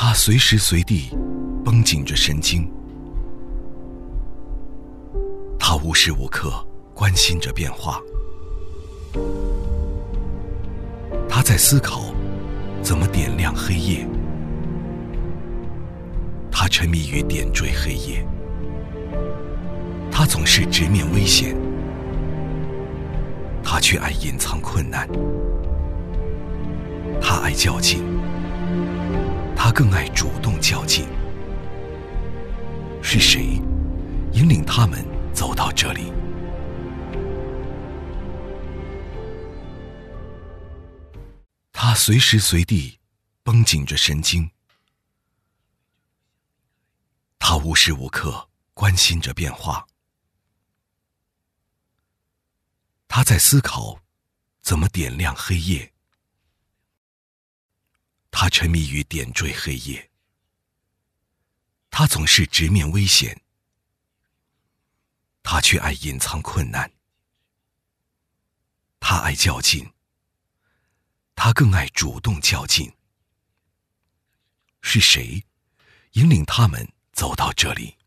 他随时随地绷紧着神经，他无时无刻关心着变化，他在思考怎么点亮黑夜，他沉迷于点缀黑夜，他总是直面危险，他却爱隐藏困难，他爱较劲，他更爱主动较劲。是谁引领他们走到这里？他随时随地绷紧着神经，他无时无刻关心着变化，他在思考怎么点亮黑夜，他沉迷于点缀黑夜，他总是直面危险，他却爱隐藏困难，他爱较劲，他更爱主动较劲。是谁引领他们走到这里？